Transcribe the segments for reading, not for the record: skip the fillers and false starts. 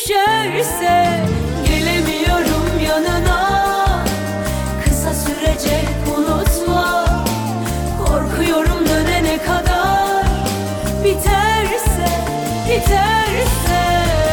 düşerse gelemiyorum yanına. Kısa sürecek unutma, korkuyorum dönene kadar. Biterse, biterse.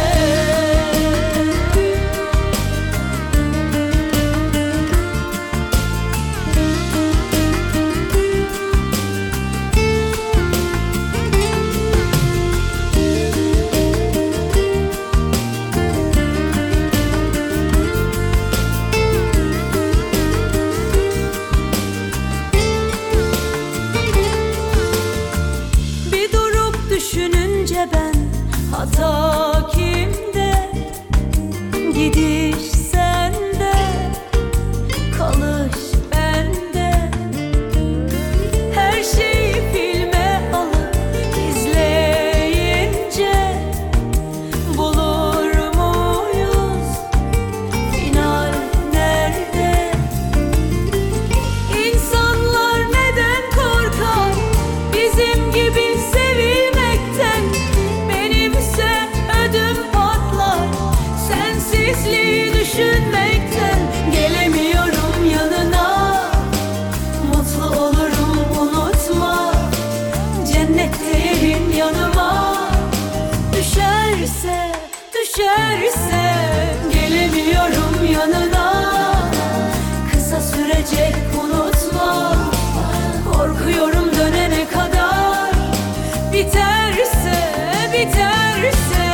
Düşününce ben hata kimde, gidiş sende, kalış bende. Her şeyi filme alıp izleyince bulur muyuz final nerede? İnsanlar neden korkar bizim gibi düşünmekten? Gelemiyorum yanına, mutlu olurum unutma. Cennette yerin yanıma. Düşerse, düşerse gelemiyorum yanına. Kısa sürecek unutma, korkuyorum dönene kadar. Biterse, biterse.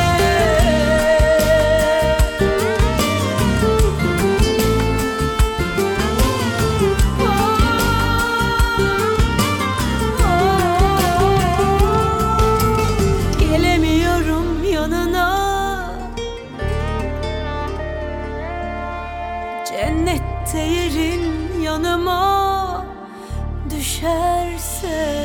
Cennette yerin yanıma düşerse.